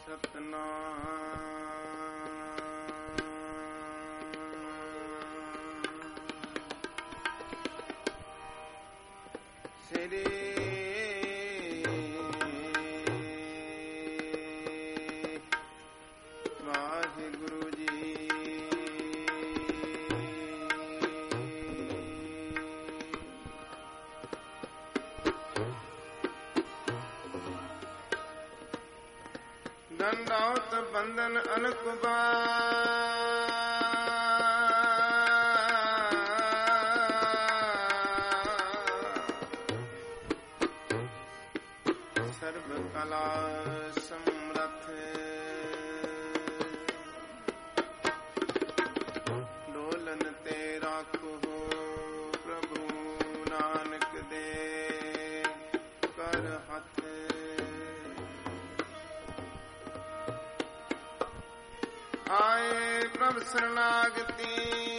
ਸ੍ਰੀ ਵਾਹਿਗੁਰੂ ਜੀ। ਦੰਡੌਤ ਬੰਧਨ ਅਨਕੁਬਾ ਸਰਬ ਕਲਾ ਸਮਰਥ ਡੋਲਨ ਤੇ ਰਾਖੋ ਪ੍ਰਭੂ ਨਾਨਕ ਦੇ ਕਰ ਹੱਥ। ਆਏ ਪ੍ਰਭ ਸਰਨਾਗਤੀ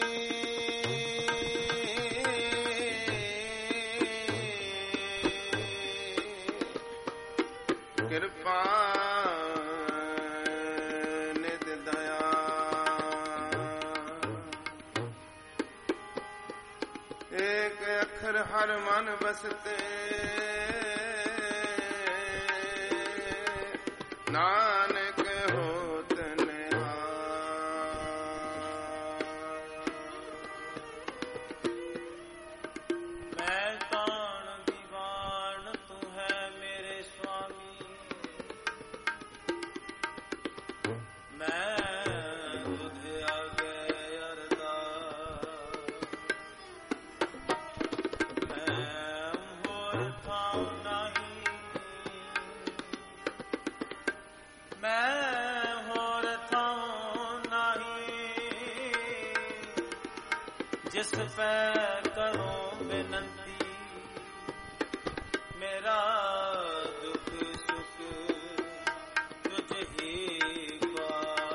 ਕਿਰਪਾ ਨਿਤ ਦਇਆ। ਏਕ ਅੱਖਰ ਹਰ ਮਨ ਬਸਤੇ ਨਾਨਕ ਹੋਤ ਜਿਸ ਪੈ ਕਰੋ ਬੇਨੰਤੀ। ਮੇਰਾ ਦੁੱਖ ਸੁਖ ਤੁਝ ਹੀ ਕਾ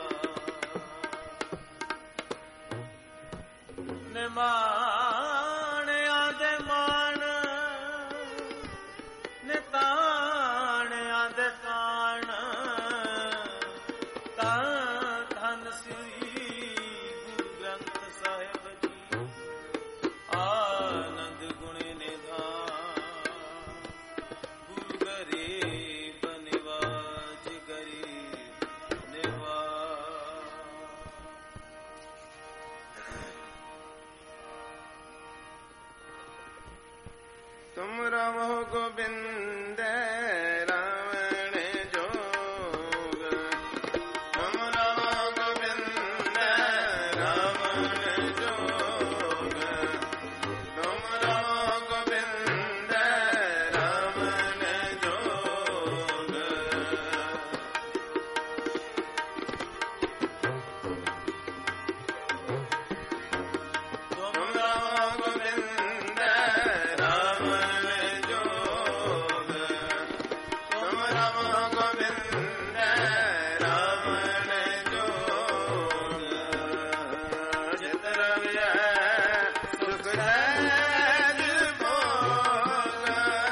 ਨਿਮਾਣਿਆ ਦੇ ਮਾਣ ਨਿਤਾਣਿਆ ਦੇ ਤਾਣ। ਤਾਂ ਧੰਨ ਸ੍ਰੀ ਗੁਰੂ ਗ੍ਰੰਥ ਸਾਹਿਬ ਆਨੰਦ ਗੁਣ ਨਿਧਾਨ। ਗੁਰੂ ਗਰੀਬ ਨਿਵਾਜ ਗਰੀਬ ਨਿਵਾਜ। ਤੁਮ ਰਵੋ ਗੋਬਿੰਦ ਰਾਵਣ ਜੋਗ। ਤੁਮ ਰਵੋ ਗੋਬਿੰਦ ਰਾਵਣ ਜੋਗ। ਤੁਮ ਰਵੋ ਗੋਬਿੰਦ ਰਾਵਣ ਜੋਗ। ਤੁਮ ਰਵੋ ਗੋਬਿੰਦ ਰਾਵਣ ਜੋਗ। ਤੁਮ ਰਵੋ ਗੋਬਿੰਦ ਰਾਵਣ ਜੋਗ। ਜਿਤ ਰਵਿਆ ਸੁਖ ਸਹਿਜ ਭੋਗ।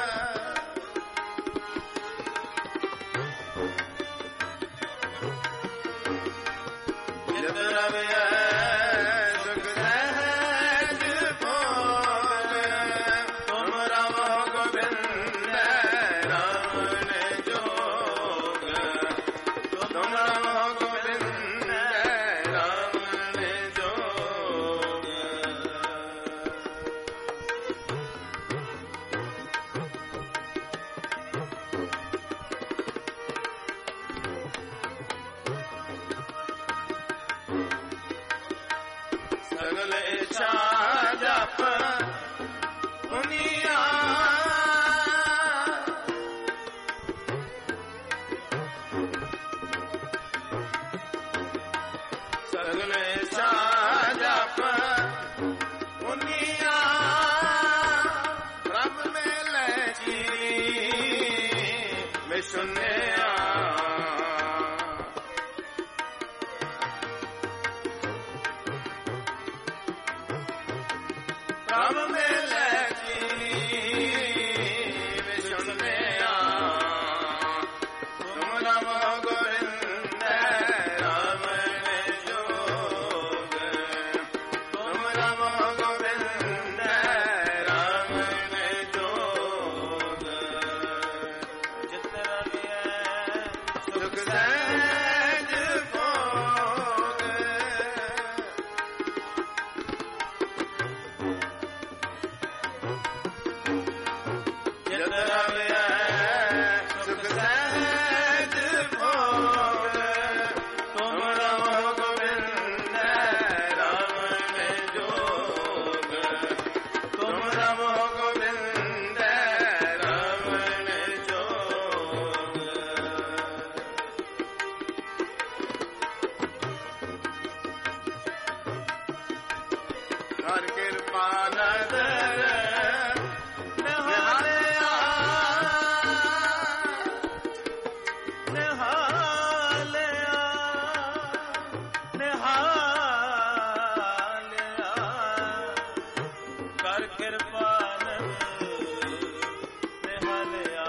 ਜਿਤ ਰਵਿਆ ਸੁਖ ਸਹਿਜ ਭੋਗ। ਤੁਮ ਰਵੋ ਗੋਬਿੰਦ ਰਾਵਣ ਜੋਗ। ਤੁਮ ਰਵੋ ਗੋਬਿੰਦ ਰਾਵਣ ਜੋਗ। ਸਗਲ ਇੱਛਾ ਜਪ ਪੁਨੀਆ। ਸਗਲ ਇੱਛਾ ਜਪ ਪੁਨੀਆ। ਪ੍ਰਭ ਮੇਲੇ ਚੀਰੀ ਮੈਂ ਸੁਨਿਆ। ਪ੍ਰਭ ਮੇਲੇ ਚੀਰੀ ਮੈਂ ਸੁਨਿਆ। ਤੁਮ ਰਵੋ ਗੋਬਿੰਦ ਕਿਰਪਾ ਨਦਰ ਨਿਹਾਲਿਆ ਨਿਹਾਲਿਆ ਨਿਹਾਲਿਆ ਕਰ ਕਿਰਪਾ ਨਿਹਾਲਿਆ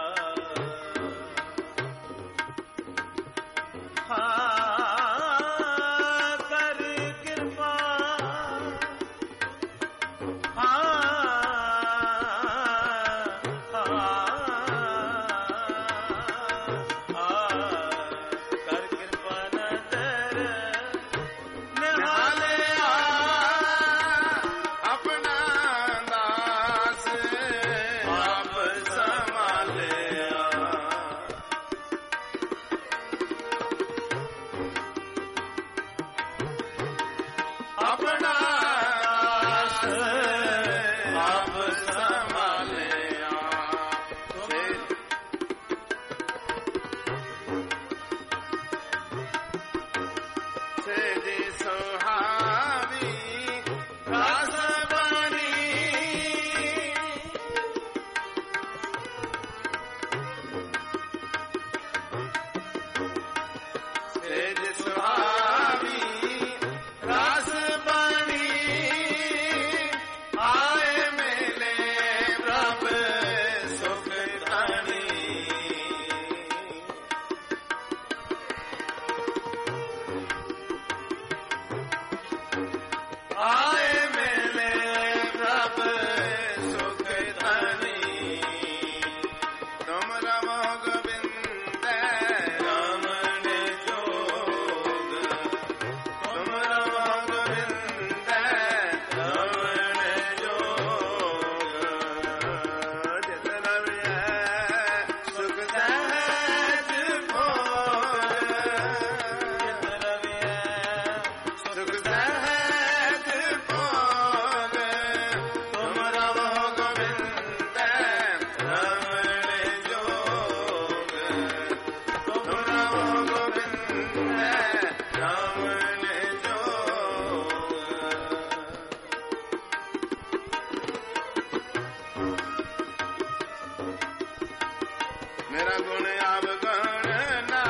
ਮੇਰਾ ਗੁਣ ਅਵਗਣ ਨਾ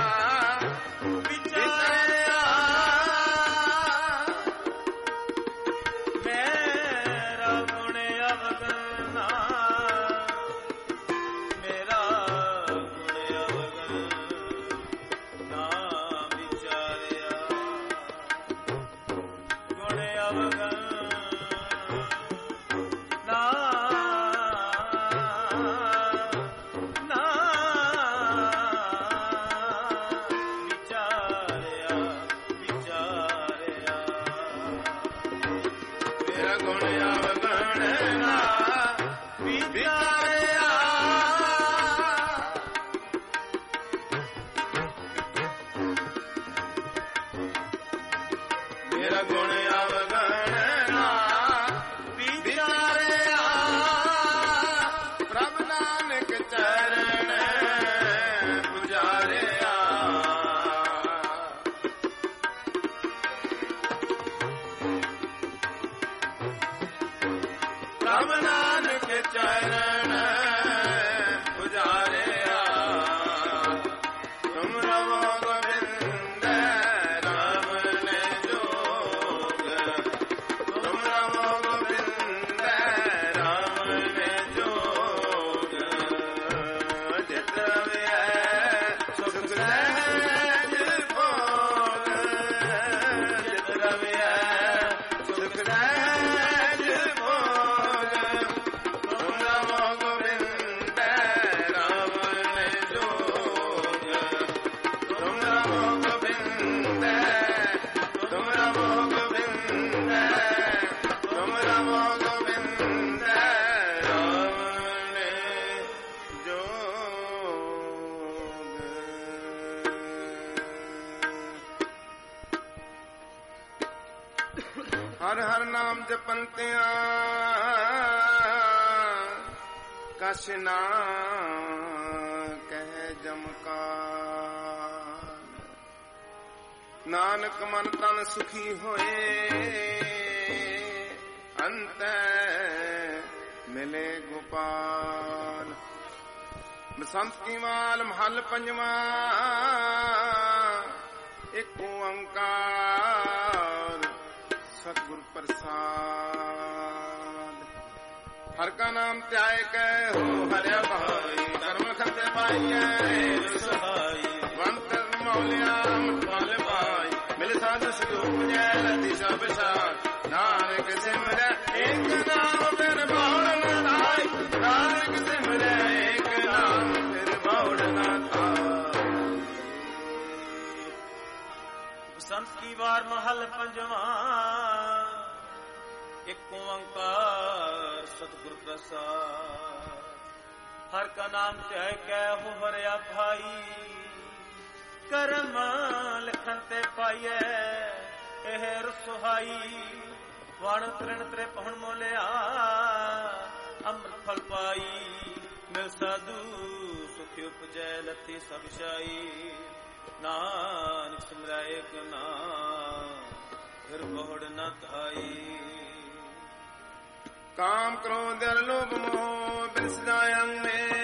ਵਿਚਾਰਿਆ ਮੇਰਾ ਗੁਣ ਅਵਗਣ ਨਾ ਮੇਰਾ ਗੁਣ ਅਵਗਣ ਨਾ ਵਿਚਾਰਿਆ ਗੁਣ ਅਵਗਣ ਨਾ ਹਰ ਹਰ ਨਾਮ ਜਪੰਤਿਆਂ ਕਛ ਨਾ ਕਹਿ ਜਮਕਾਰ ਨਾਨਕ ਮਨ ਤਨ ਸੁਖੀ ਹੋਏ ਅੰਤੈ ਮਿਲੇ ਗੋਪਾਲ। ਬਸੰਤ ਕੀ ਮਾਲ ਮਹੱਲ ਪੰਜਵਾਂ। ਇੱਕ ਓੰਕਾਰ ਸਤਿਗੁਰ ਪ੍ਰਸਾਦ। ਹਰ ਕਾ ਨਾਮ ਧਿਆਏ ਕੈ ਹੋ ਹਰਿਆ ਭਾਈ। ਕਰਮ ਖੰਤੇ ਪਾਈਐ ਸਹਾਈ। ਵੰਤ ਮੌਲਿਆ ਮਟਵਾਲ ਪਾਈ। ਮਿਲ ਸਾਧ ਸੁਖ ਜੈ ਲਤੀ ਸਭ ਸਾਥ। ਨਾਨਕ ਸਿਮਰੈ ਏਕ ਨਾਮ ਫਿਰ ਬਾਉੜ ਨ ਧਾਈ। ਨਾਨਕ ਸਿਮਰੈ ਏਕ ਨਾਮ ਫਿਰ ਬਾਉੜ ਨ ਧਾਈ। ਬਸੰਤ ਕੀ ਵਾਰ ਮਹੱਲ ਪੰਜਵਾਂ। ਇੱਕ ਓੰਕਾਰ ਸਤਿਗੁਰ ਪ੍ਰਸਾਦ। ਹਰ ਕਾ ਨਾਮ ਧਿਆਏ ਕੈ ਹੋ ਹਰਿਆ ਭਾਈ। ਕਰਮ ਲਿਖਨ ਤੇ ਪਾਈਐ ਇਹ ਰਸੋਹਾਈ। ਵਣ ਤ੍ਰਿਣ ਤ੍ਰੇ ਪਹੁਣ ਮੋਲਿਆ ਅੰਮ੍ਰਿਤ ਫਲ ਪਾਈ। ਮਿਲ ਸਾਧੂ ਸੁਖ ਉਪਜੈ ਲਤੀ ਸਭ ਸ਼ਾਈ। ਨਾਨਕ ਸਿਮਰੈ ਏਕ ਨਾਮ ਫਿਰ ਬਹੁੜ ਨ ਧਾਈ। काम क्रोध लोभ मोह बिरस जायंग में।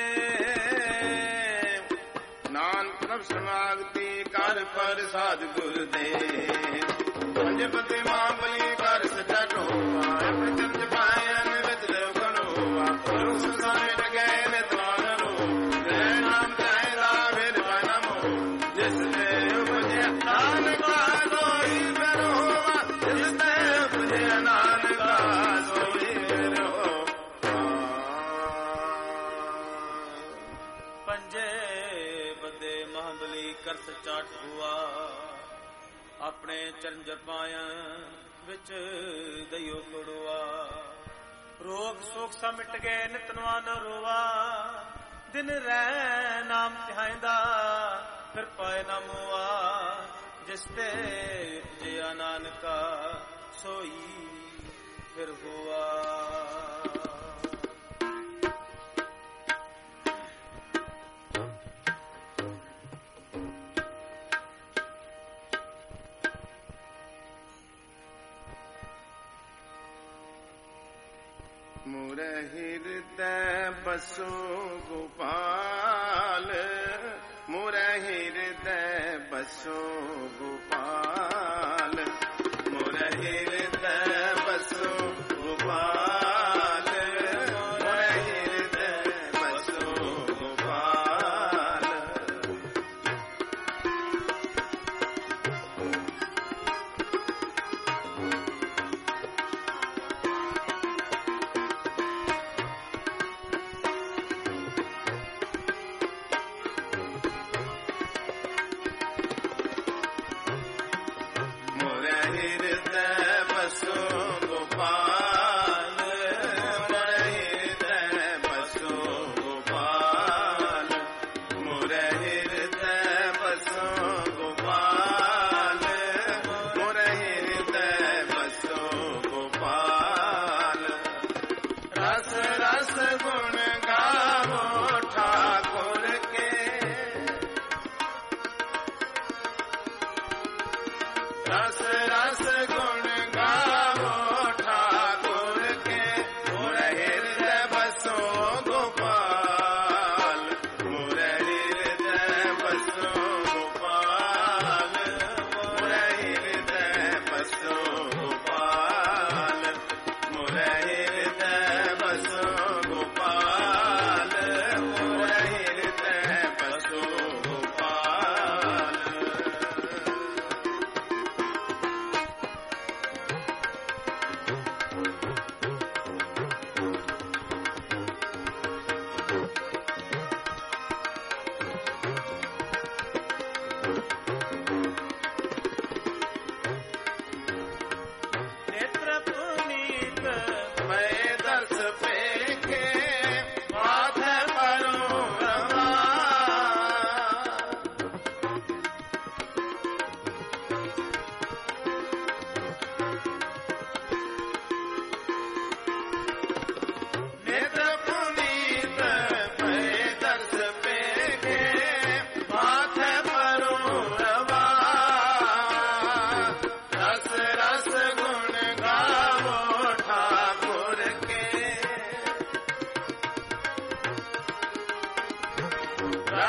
नानक प्रभ समागति कर पर साध गुर दे। पंजपति मामली कर सचा ढोवा। प्रचंड पायन विच देव गणोवा। गुरु संसार गए नितवान लो। जय नाम जय राविर बनमो। जिस देव उपजे नानक सोई फिर होवा। जिस देव उपजे नानक सोई। ਕਰ ਸੱਚਾ ਠੂਆ। ਆਪਣੇ ਚਰਨ ਜਪਾਇਆ ਵਿੱਚ ਦਈਓ ਕੁੜਵਾ। ਰੋਗ ਸੋਖ ਸਾ ਮਿਟ ਗਏ ਨਿਤ ਨਵਾ ਨ ਰੋਵਾ। ਦਿਨ ਰਹਿ ਨਾਮ ਧਿਆਇਂਦਾ ਫਿਰ ਪਾਏ ਨਾ ਮੋਆ। ਜਿਸ ਤੇ ਉਪਜਿਆ ਨਾਨਕਾ ਸੋਈ ਫਿਰ ਹੋਆ। ਮੁਰ ਹਿਰਦੈ ਬਸੋ ਗੋਪਾਲ। ਮੁਰ ਹਿਰਦੈ ਬਸੋ ਗੋਪਾਲ। ਮੁਰ ਹਿਰਦੈ ਬਸੋ ਗੋਪਾਲ। ਮੁਰ ਹਿਰਦੈ ਬਸੋ ਗੋਪਾਲ।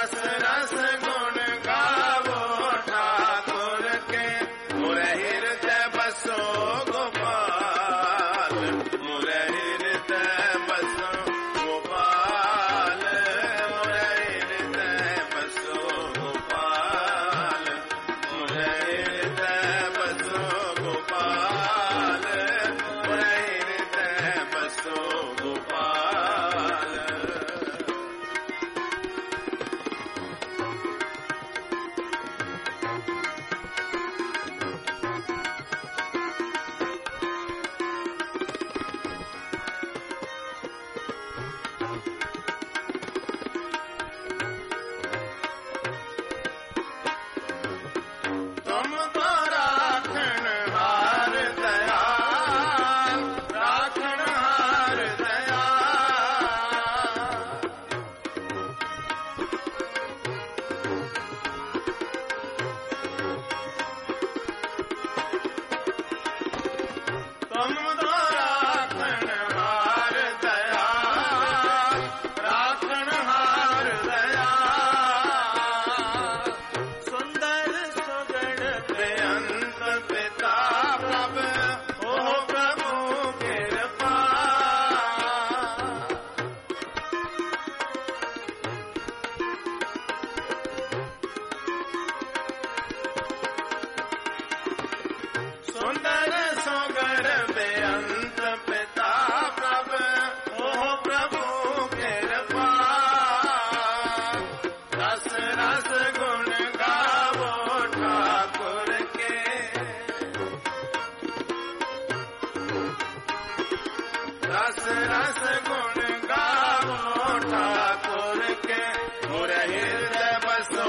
रस रस गुण गावो ठाकुर के मुरे हृदय बसो गोपाल मुरे हृदय बसो गोपाल मुरे हृदय बसो गोपाल मुरे हृदय बसो गोपाल मुरे हृदय बसो गोपाल। तुम तो राखण हार दयाल राखण हार दयाल तुम तो राखण हार दयाल राखण हार दयाल सुंदर सुगण बेअंत पिता प्रभु ओ प्रभु कृपा सुंदर सुगण बेअंत पिता प्रभु ओ प्रभु कृपा रस रस गुण गावो ठाकुर के रस रस गुण गावो ठाकुर के मुरे हृदय बसो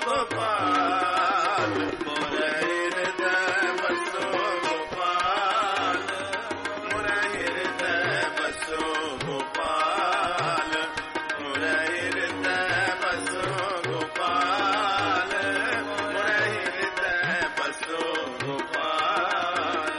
गोपाल मुरे हृदय बसो गोपाल मुरे हृदय बसो गोपाल मुरे हृदय बसो गोपाल मुरे हृदय बसो गोपाल।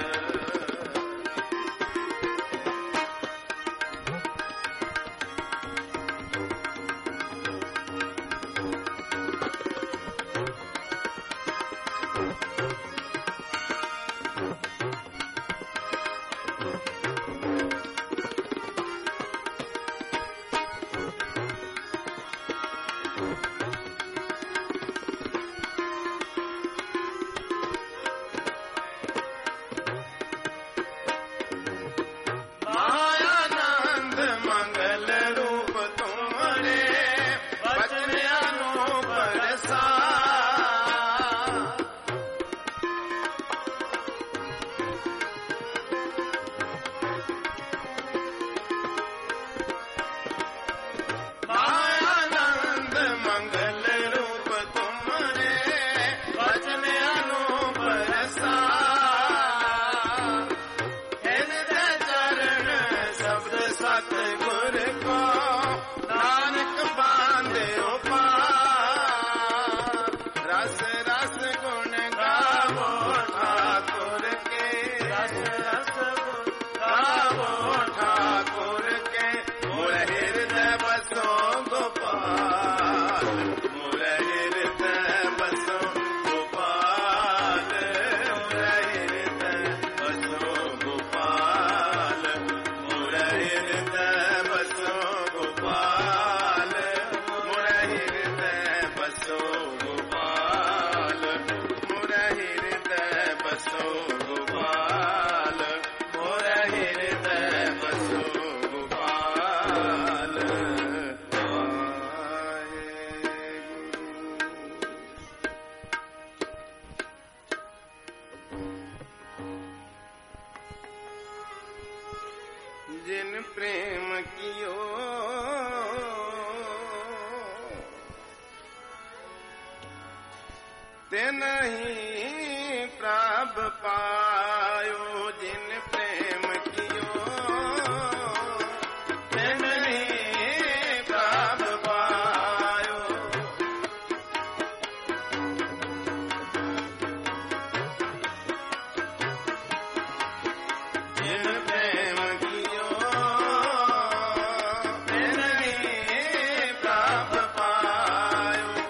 मायानंद मंगल रूप तुम्हारे बचन अनूप रसा मायानंद मंगल रूप तुम्हारे बचन अनूप रसा हृदय चरण शब्द सतगुर को नानक बांधे पार रस रस गुण गावो ठाकुर के रस रस गुण गावो ठाकुर के मुरे हृदय बसो गोपाल मुरे हृदय बसो गोपाल मुरे हृदय बसो गोपाल मुरे हृदय बसो गोपाल मुरे हृदय बसो गोपाल मुरे हृदय बसो गोपाल मुरे हृदय बसो गोपाल। जिन प्रेम कियो ते नहीं प्राप पायो जिन प्रेम कियो ते नहीं प्राप पायो जिन प्रेम कियो ते नहीं प्राप पायो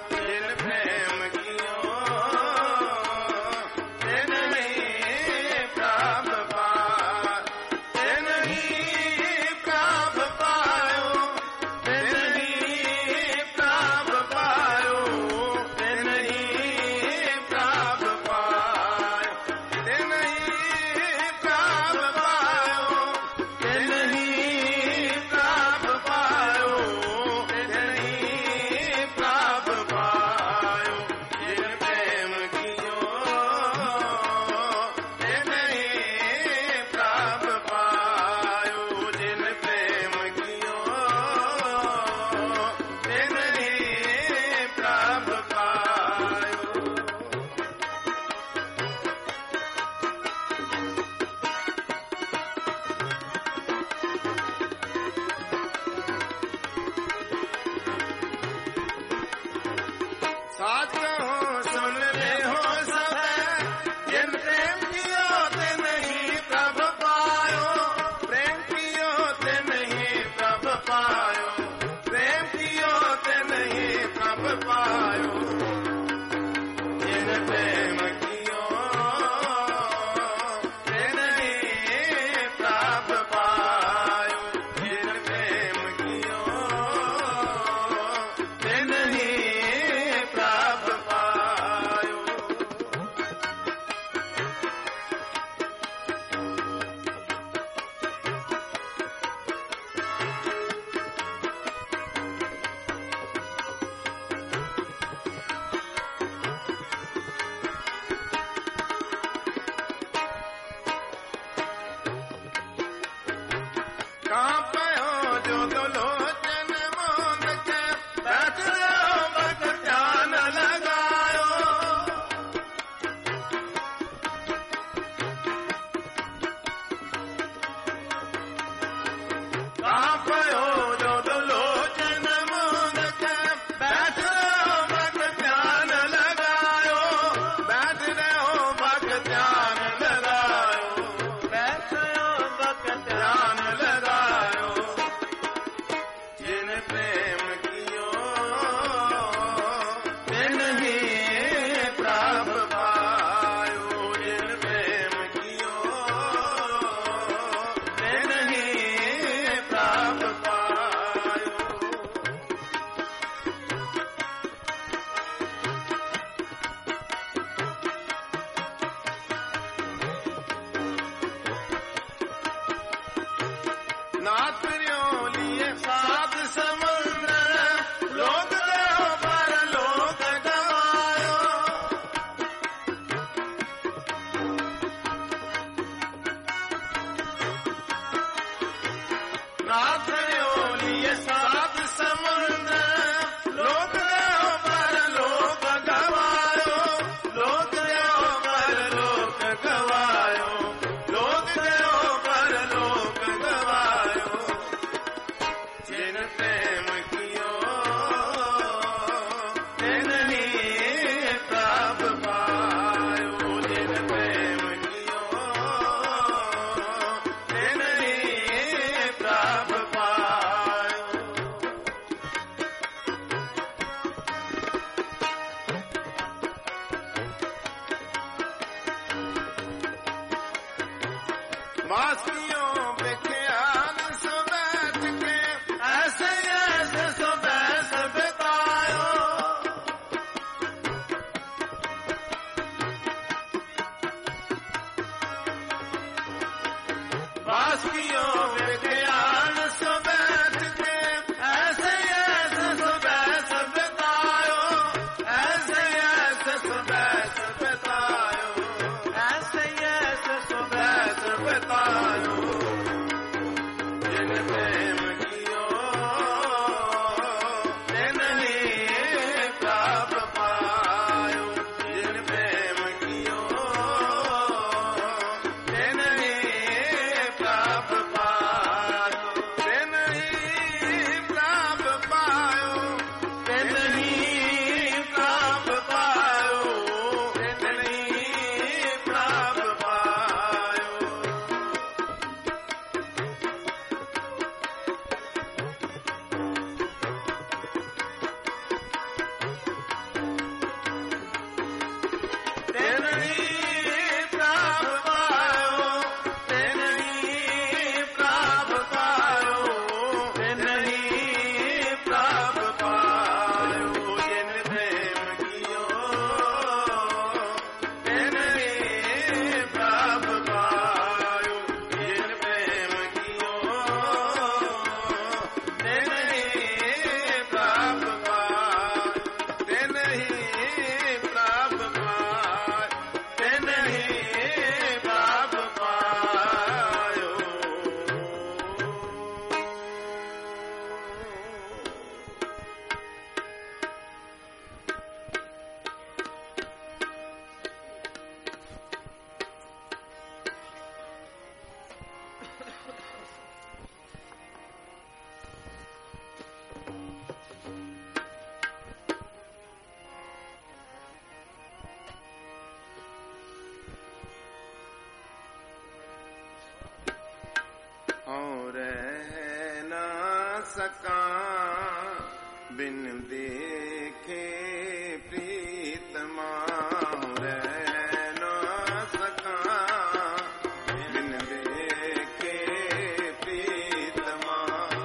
बासियों विख्यान सो बैठ के ऐसे ऐसे सो बैस बितायो बासियों विख्यान सो बैठ के ऐसे ऐसे सो बैस बितायो ऐसे ऐसे सो बैस बितायो ऐसे ऐसे सो बैस बितायो जिन प्रेम कियो तिन ही प्राप्त पायो जिन प्रेम कियो तिन ही प्राप्त पायो तिन ही प्राप्त पायो तिन ही प्राप्त पायो तिन ही प्राप्त पायो तिन ही प्राप्त पायो तिन ही प्राप्त पायो तिन ही प्राप्त पायो जिन प्रेम कियो तिन ही प्राप्त पायो जिन प्रेम कियो तिन ही प्राप्त पायो तिन ही प्राप्त पायो तिन ही प्राप्त पायो और रह ना सका बिन देखे प्रीतमा रह ना सका बिन देखे प्रीतमा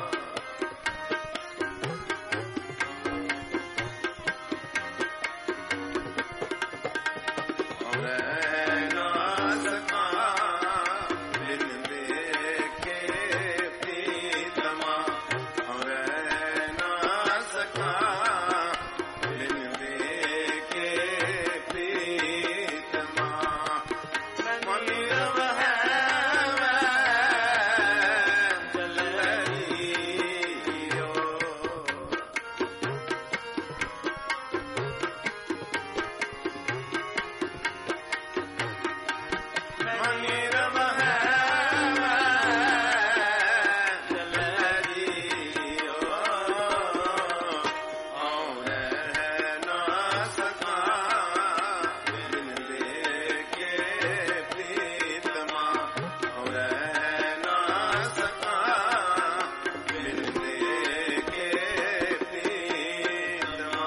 और रह ना सका बिन देखे प्रीतमा और रह ना सका बिन देखे प्रीतमा मन रव है जलरियो मन रव है जलरियो और रह ना सका बिन देखे प्रीतमा और रह ना सका बिन देखे प्रीतमा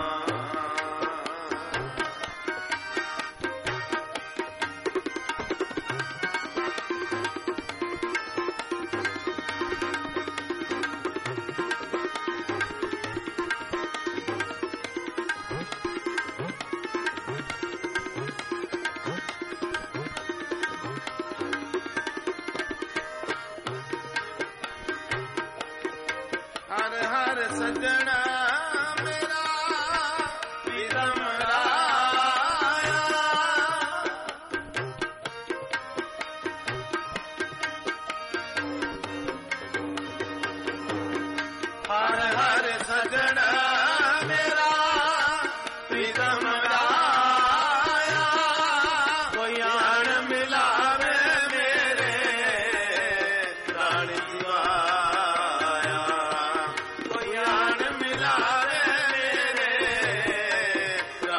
हर हर सजना मेरा प्रीतम राया हर हर सजना मेरा प्रीतम राया कोई आन मिलावे मेरे प्राण जीवाया कोई आन मिलावे मेरे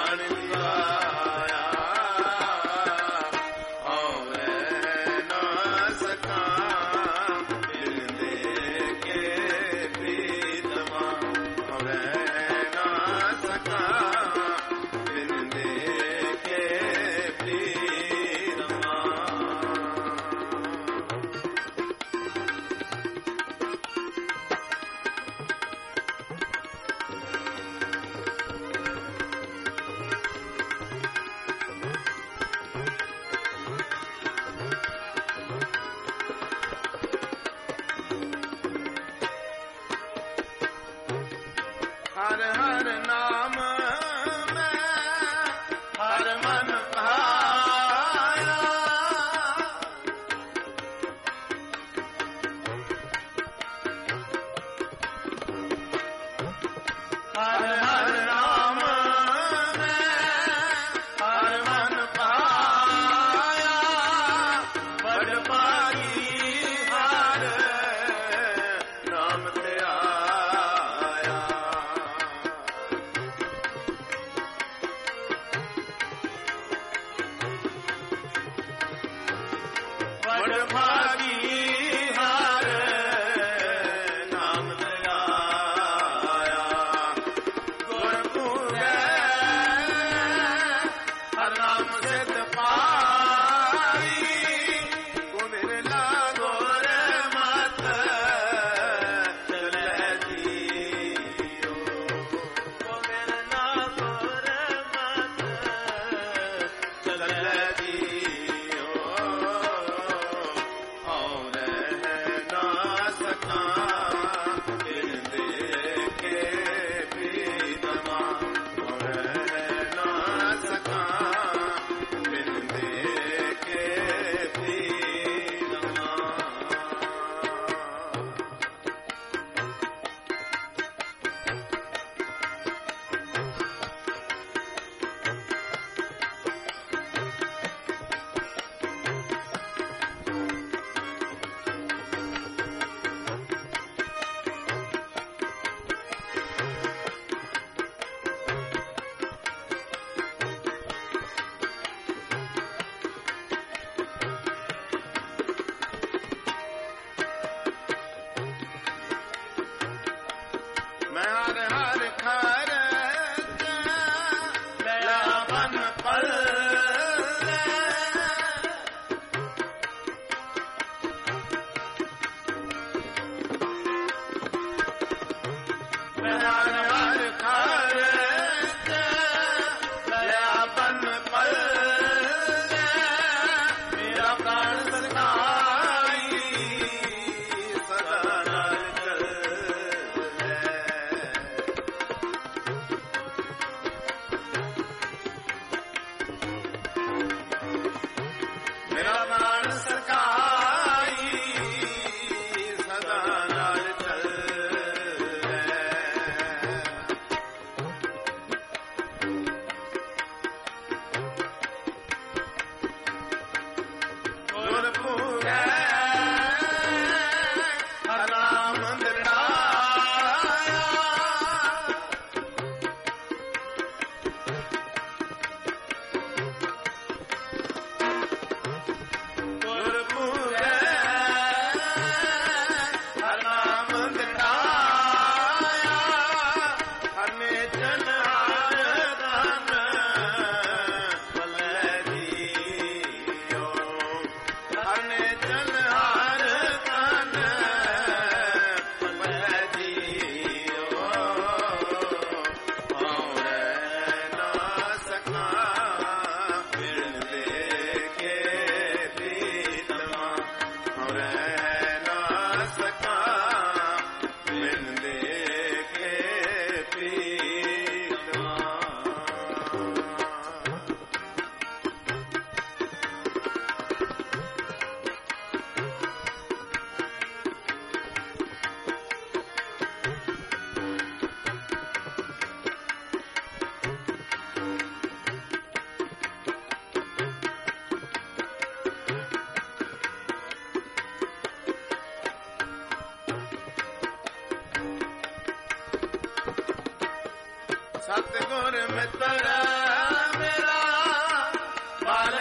ਮਿੱਤਰ ਮੇਰਾ ਬਾਲ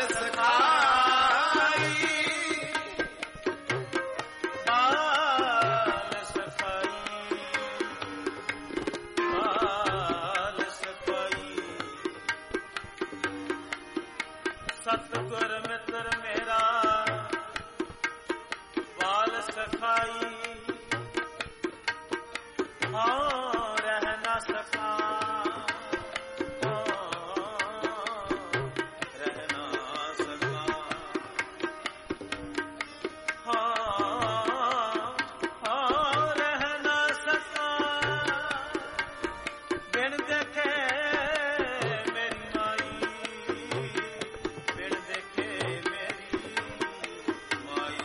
ਸਖਾਈ ਬਾਲ ਸਖਾਈ ਸਤਿਗੁਰ ਮਿੱਤਰ ਮੇਰਾ ਬਾਲ ਸਖਾਈ ਹਾਂ ਰਹਿ ਨਾ ਸਕਾ ਰਹਿ ਨਾ ਸਕਾ ਹਾਂ ਰਹਿ ਨਾ ਸਕਾ ਬਿਨ ਦੇਖੇ ਮੇਰੀ ਮਾਈ ਬਿਨ ਦੇਖੇ ਮੇਰੀ ਮਾਈ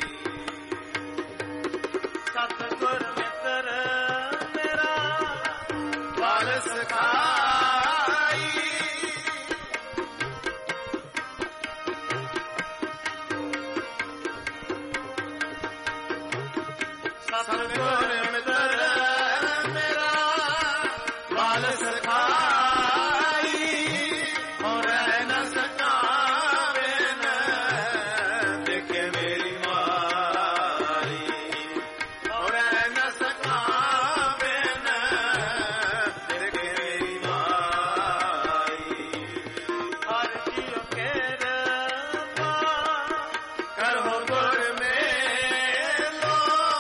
ਸਤਿਗੁਰ ਮਿੱਤਰ ਬਾਲ ਸਖਾਈ ਸਤਿਗੁਰ ਮਿੱਤਰ ਮੇਰਾ ਬਾਲ ਸਖਾਈ ਹੋ ਰਹਿ ਨਾ ਸਕਾ ਬਿਨ ਦੇਖੇ ਮੇਰੀ ਮਾਈ ਹੋ ਰਹਿ ਨਾ ਸਕਾ ਬਿਨ ਦੇਖੇ ਮੇਰੀ ਮਾਈ ਹਰ ਜੀਉ ਕੇ ਰਮਾ ਕਰੋ ਗੁਰ ਮੇਲੋ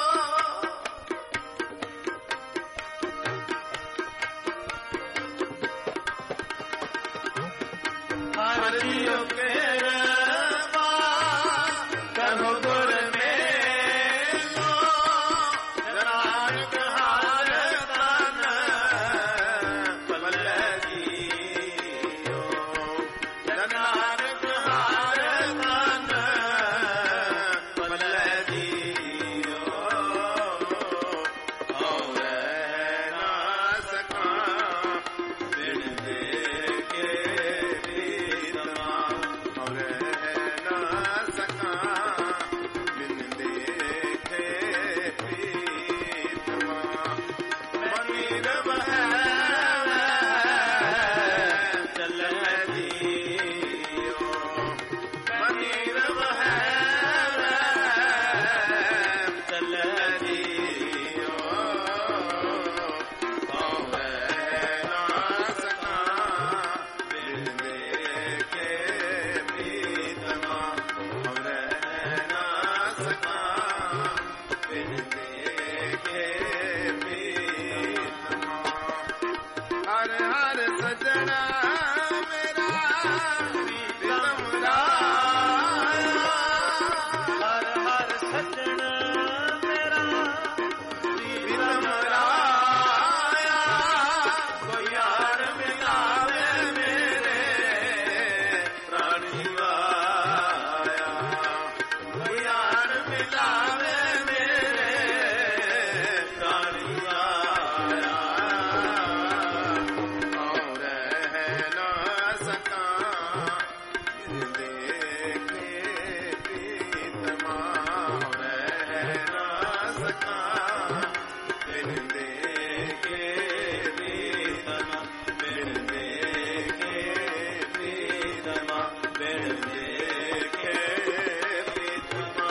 ਹਰ ਜੀਉ ਕੇ ਰਮਾ ਕਰੋ ਗੁਰ ਮੇਲੋ ਨਾਨਕ ਹਰ ਤਨ ਪੱਲੇ ਜੀਓ ਨਾਨਕ ਹਰ ਤਨ ਪੱਲੇ ਜੀਓ ਔਰੇ ਨਾ ਸਕਾ ਬਿਨ ਦੇਖੇ ਪ੍ਰੀਤਮਾ ਔਰੇ ਨਾ ਸਕਾ ਬਿਨ ਦੇਖੇ ਪ੍ਰੀਤਮਾ ਮਨੀਰ ਬਹਿ ਚੱਲੇ ਜੀਓ ਮਨੀਰ ਬਹਿ ਚੱਲੇ ਜੀਓ ਔਰੇ ਨਾ ਸਕਾ ਬਿਨ ਦੇਖੇ ਪ੍ਰੀਤਮਾ ਔਰੇ ਨਾ ਸਕਾ ਬਿਨ ਦੇਖੇ ਪ੍ਰੀਤਮਾ ਹਰ ਹਰ ਸਜਣਾ ਮੇਰਾ ਪ੍ਰੀਤਮ ਰਾਇਆ ਹਰ ਹਰ ਸਜਣਾ ਮੇਰਾ ਪ੍ਰੀਤਮ ਰਾਇਆ ਕੋਈ ਯਾਰ ਮਿਲਾਵੇ ਮੇਰੇ ਪ੍ਰਾਣ ਜੀਵਾਇਆ ਕੋਈ ਯਾਰ ਮਿਲਾਵੇ ਮੇਰੇ ਪ੍ਰਾਣ ਜੀਵਾਇਆ ਔਰੇ ਨਾ ਸਕਾ ਬਿਨ ਦੇਖੇ ਪ੍ਰੀਤਮਾ ਔਰੇ ਨਾ ਸਕਾ ਬਿਨ ਦੇਖੇ ਪ੍ਰੀਤਮਾ ਬਿਨ ਦੇਖੇ ਪ੍ਰੀਤਮਾ ਬਿਨ ਦੇਖੇ ਪ੍ਰੀਤਮਾ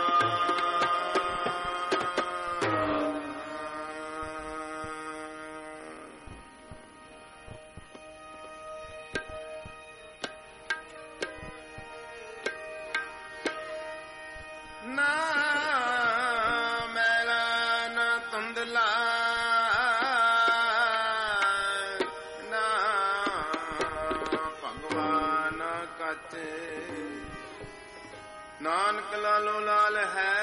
ਨਾ ਮੈਲਾ ਨਾ ਧੁੰਦਲਾ ਨਾ ਭਗਵਾਨ ਕਚ ਨਾਨਕ ਲਾਲੋ ਲਾਲ ਹੈ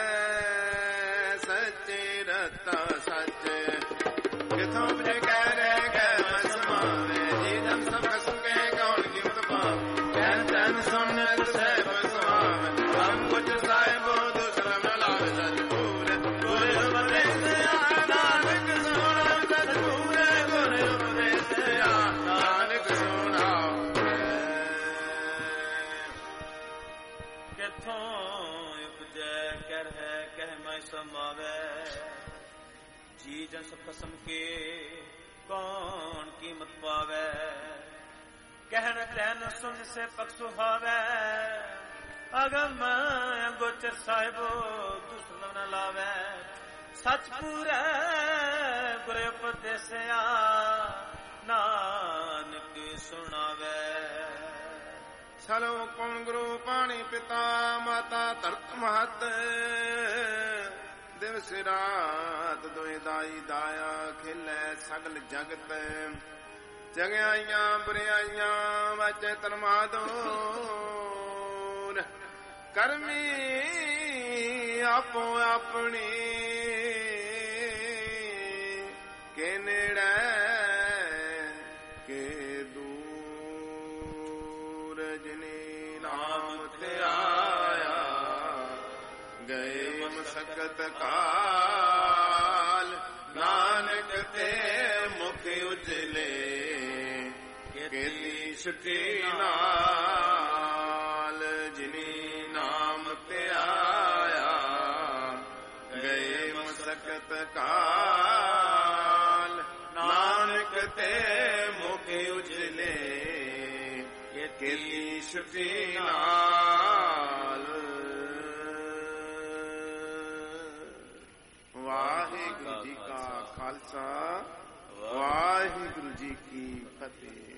ਸੱਚੇ ਰਤਾ ਸੱਚ ਕਿਥੋਂ ਬਜੇ ਕਹਿ ਰਹਿ ਗਏ ਮਨ ਸਮਾਵੇ ਜੀ ਜਨ ਸਭ ਸੁਕੇ ਕੌਣ ਕਿਮਤ ਪਾਵ ਕਹਿ ਤਨ ਸੁਨਤ ਸਹਿਬ ਸਮਾਵੇ ਹਮ ਕੁਛ ਸਾਹਿਬੋ ਦੁਸਰਾ ਨ ਲਾਵੇ ਸਤਿਗੁਰ ਗੁਰ ਉਪਦੇਸ਼ ਨਾਨਕ ਸੁਣਾ ਸਤਿਗੁਰ ਗੁਰ ਉਪਦੇਸ਼ ਨਾਨਕ ਸੁਣਾ ਕਿਥੋਂ ਉਪਜੈ ਕਰ ਹੈ ਕਹਿ ਮੈਂ ਸਮਾਵੇ ਜੀ ਜਨ ਸਭ ਖਸਮ ਕੇ ਕੌਣ ਕੀਮਤ ਪਾਵੇ ਕਹਿਣ ਤੈਨ ਸੁਨ ਸੇ ਪਖ ਸੁਹਾਵੈ ਅਗਮ ਗੋਚਰ ਸਾਹਿਬੋ ਦੁਸਨ ਨ ਲਾਵੈ ਸਚ ਪੂਰੈ ਗੁਰ ਉਪਦੇਸਿਆ ਨਾਨਕ ਸੁਣਾਵੈ ਸਲੋ ਕੌਣ ਗੁਰੂ ਪਾਣੀ ਪਿਤਾ ਮਾਤਾ ਧਰਤ ਮਹਤ ਦਿਵਸ ਰਾਤ ਦੋਇ ਦਾਈ ਦਾਇਆ ਖੇਲੇ ਸਗਲ ਜਗਤ ਚੰਗਿਆਈਆਂ ਬੁਰਿਆਈਆਂ ਵਾਚੇ ਤਨਮਾਦੋ ਕਰਮੀ ਆਪੋ ਆਪਣੀ ਕੇ ਨੇੜੇ ਕੇ ਦੂਰ ਜਿਨੀ ਨਾਮ ਤੇ ਆਇਆ ਗਏ ਮਸਕਤ ਕਾਲ ਨਾਨਕ ਤੇ ਮੁਖ ਉਜਲੇ ਕੇਲੀ ਛੁਟੀ ਨਾਲ ਜਿਨੀ ਨਾਮ ਤੇ ਆਇਆ ਗਏ ਮਸਕਤ ਕਾਲ ਨਾਨਕ ਤੇ ਮੁਖ ਉਜਲੇ ਕੇਲੀ ਛੁਟੀ ਨਾਲ। ਵਾਹਿਗੁਰੂ ਜੀ ਕਾ ਖਾਲਸਾ ਵਾਹਿਗੁਰੂ ਜੀ ਕੀ ਫਤਿਹ।